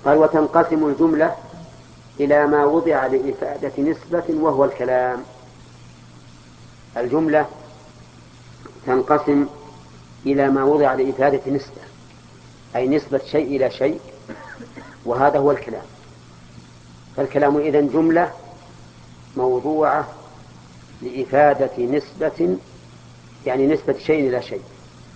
قال وتنقسم الجملة إلى ما وضع لإفادة نسبة وهو الكلام. الجملة تنقسم إلى ما وضع لإفادة نسبة، أي نسبة شيء إلى شيء، وهذا هو الكلام. فالكلام إذن جملة موضوعة لإفادة نسبة، يعني نسبة شيء إلى شيء.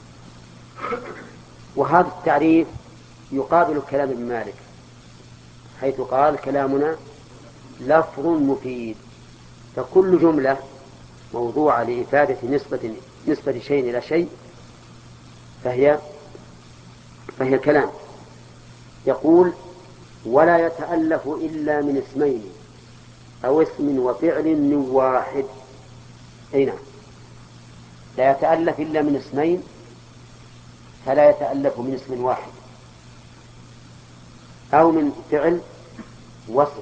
وهذا التعريف يقابل كلام ابن مالك حيث قال كلامنا لفظ مفيد. فكل جملة موضوعة لإفادة نسبة شيء إلى شيء فهي كلام. يقول ولا يتألف إلا من اسمين أو اسم وفعل من واحد. أي نعم، لا يتألف إلا من اسمين، فلا يتألف من اسم واحد، أو من فعل واسم.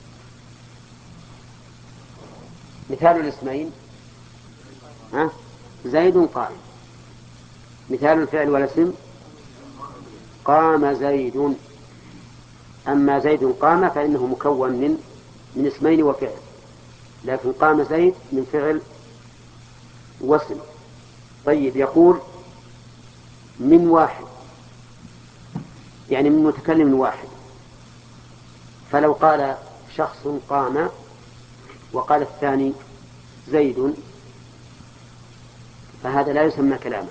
مثال الاسمين زيد قائم. مثال الفعل والاسم قام زيد. أما زيد قام فإنه مكون من اسمين وفعل، لكن قام زيد من فعل واسم. طيب، يقول من واحد، يعني من متكلم واحد. فلو قال شخص قام وقال الثاني زيد فهذا لا يسمى كلاما.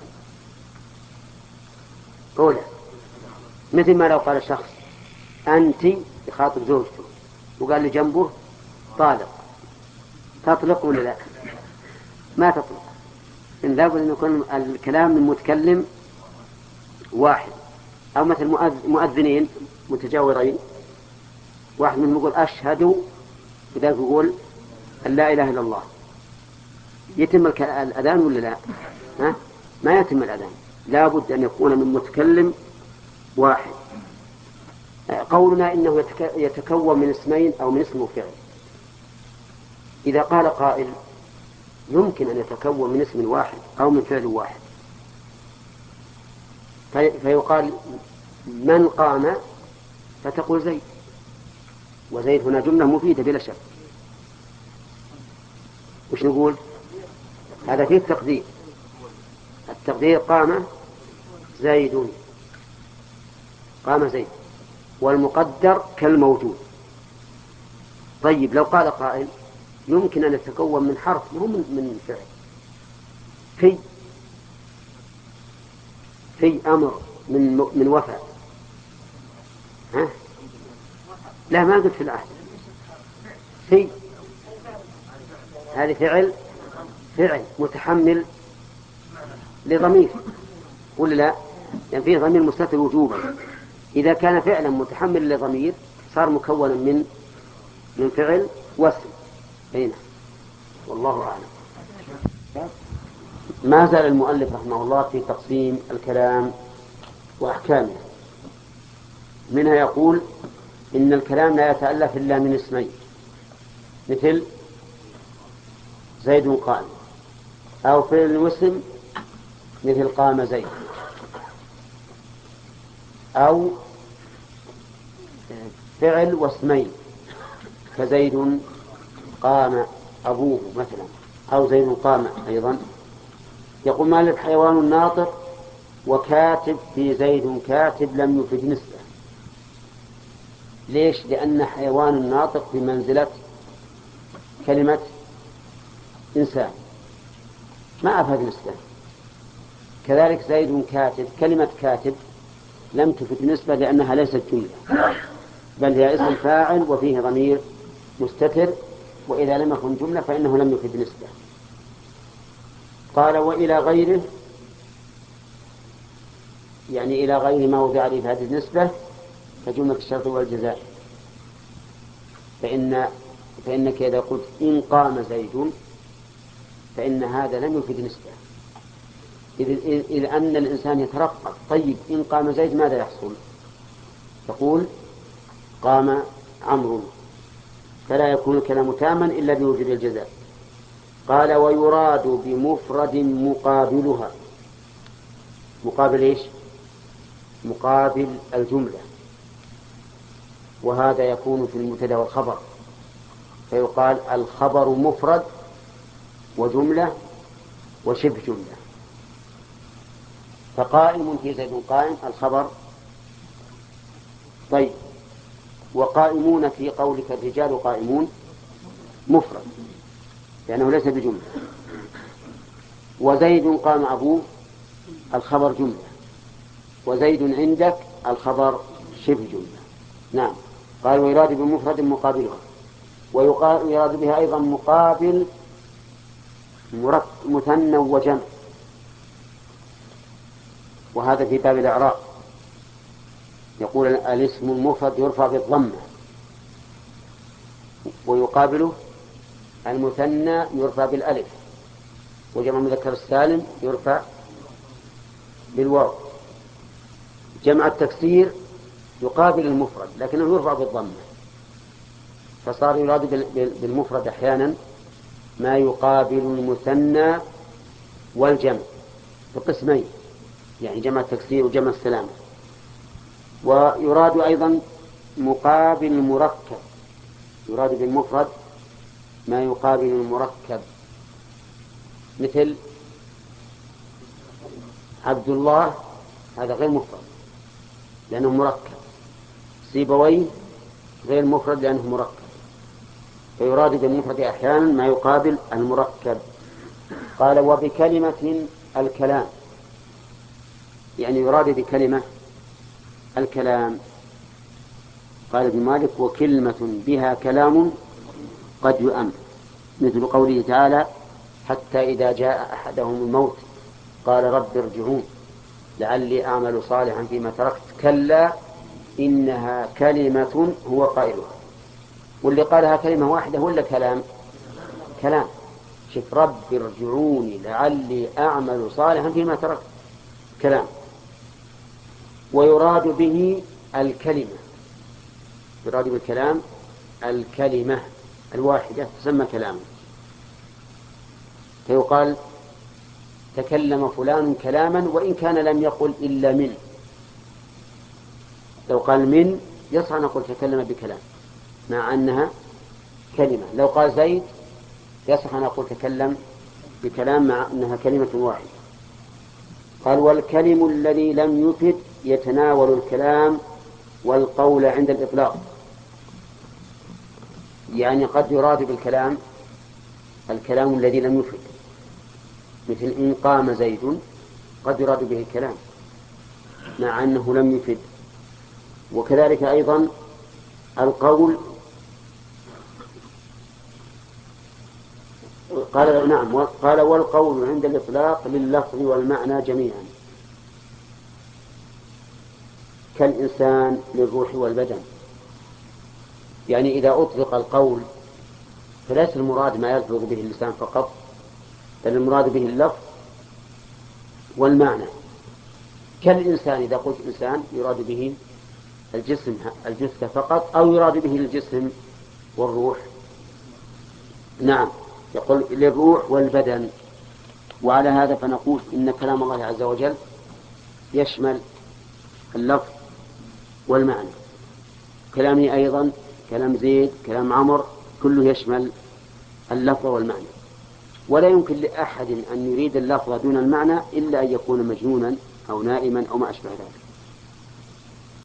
أولا، مثل ما لو قال شخص أنت يخاطب زوجته وقال لجنبه طالق، تطلق ولا لا؟ ما تطلق. إن لابد أن يكون الكلام من متكلم واحد. أو مثل مؤذنين متجاورين، واحد منهم يقول أشهد، وذاك يقول أن لا إله إلا الله، يتم الأذان ولا لا؟ ما يتم الأذان، لابد أن يكون من متكلم واحد. قولنا إنه يتكون من اسمين أو من اسم وفعل، إذا قال قائل يمكن أن يتكون من اسم واحد أو من فعل واحد، فيقال من قام فتقول زيد، وزيد هنا جملة مفيدة بلا شك. وش نقول؟ هذا فيه التقدير قام زيد، قام زيد، والمقدر كالموجود. طيب، لو قال قائل يمكن أن يتكون من حرف مو من فعل، في أمر من وفاء، لا ما قلت في العهد، في هذه فعل متحمل لضمير ولا لا؟ يعني فيه ضمير مستتر وجوبا. إذا كان فعلا متحمل لضمير صار مكونا من فعل واسم. هنا والله أعلم. ما زال المؤلف رحمه الله في تقسيم الكلام وأحكامه. منها يقول إن الكلام لا يتألف إلا من اسمين، مثل زيد قائم، أو فعل واسم مثل قام زيد، أو فعل واسمين كزيد قام أبوه مثلا، أو زيد قام أيضا. يقول مالك حيوان الناطق وكاتب في زيد كاتب لم يفد نسبة. ليش؟ لأن حيوان الناطق بمنزلة كلمة إنسان ما أفاد نسبة. كذلك زيد كاتب، كلمة كاتب لم تفد نسبة لأنها ليست جملة، بل هي اسم فاعل وفيه ضمير مستتر، وإذا لم يكن جملة فإنه لم يفد نسبة. قال وإلى غيره، يعني إلى غير ما وضع لهذه النسبة كجملة الشرط والجزاء. فإنك إذا قلت إن قام زيد فإن هذا لم يفد نسبة، إذ أن الإنسان يترقب. طيب، إن قام زيد ماذا يحصل؟ تقول قام عمرو، فلا يكون الكلام تاما إلا بوجود الجزاء. قال ويراد بمفرد مقابلها. مقابل إيش؟ مقابل الجملة. وهذا يكون في المبتدأ والخبر، فيقال الخبر مفرد وجملة وشبه جملة. فقائم في زيد قائم الخبر. طيب، وقائمون في قولك الرجال قائمون مفرد لأنه ليس بجملة. وزيد قام أبوه الخبر جملة، وزيد عندك الخبر شبه جملة. نعم. قال ويراد بمفرد مقابلها، ويراد بها أيضا مقابل مثنى وجمع، وهذا في باب الإعراب. يقول الاسم المفرد يرفع بالضمة، ويقابله المثنى يرفع بالألف، وجمع المذكر السالم يرفع بالواو. جمع التكسير يقابل المفرد لكنه يرفع بالضمة، فصار يراد بالمفرد أحيانا ما يقابل المثنى والجمع بقسمين، يعني جمع التكسير وجمع السلامة. ويراد أيضا مقابل المركب، يراد بالمفرد ما يقابل المركب، مثل عبد الله، هذا غير مفرد لأنه مركب. سيبويه غير مفرد لأنه مركب، فيراد بالمفرد أحيانا ما يقابل المركب. قال وبكلمة الكلام، يعني يراد بكلمة الكلام. قال ابن مالك وكلمة بها كلام قد يؤم، مثل قوله تعالى حتى إذا جاء أحدهم الموت قال رب ارجعون لعلي أعمل صالحا فيما تركت كلا إنها كلمة هو قائلها. واللي قالها كلمة واحدة ولا كلام. شوف رب ارجعوني لعلي أعمل صالحا فيما تركت كلام. ويراد به الكلمة، يراد بالكلام الكلمة الواحدة تسمى كلاما. فيقال تكلم فلان كلاما وإن كان لم يقل إلا من. لو قال من يصح نقول تكلم بكلام مع أنها كلمة. لو قال زيد يصح نقول تكلم بكلام مع أنها كلمة واحدة. قال والكلم الذي لم يفد يتناول الكلام والقول عند الإطلاق، يعني قد يراد بالكلام الكلام الذي لم يفد، مثل إن قام زيد قد يراد به الكلام مع أنه لم يفد. وكذلك أيضا القول. قال نعم، قال والقول عند الإطلاق لللفظ والمعنى جميعا، كالإنسان للروح والبدن. يعني إذا أطلق القول فليس المراد ما يلفظ به اللسان فقط، بل المراد به اللفظ والمعنى. كالإنسان إذا قلت إنسان يراد به الجسم الجثة فقط، أو يراد به الجسم والروح. نعم، يقول للروح والبدن. وعلى هذا فنقول إن كلام الله عز وجل يشمل اللفظ والمعنى. كلامي أيضا، كلام زيد، كلام عمر، كله يشمل اللفظ والمعنى. ولا يمكن لأحد أن يريد اللفظ دون المعنى إلا أن يكون مجنونا أو نائما أو ما أشبه ذلك.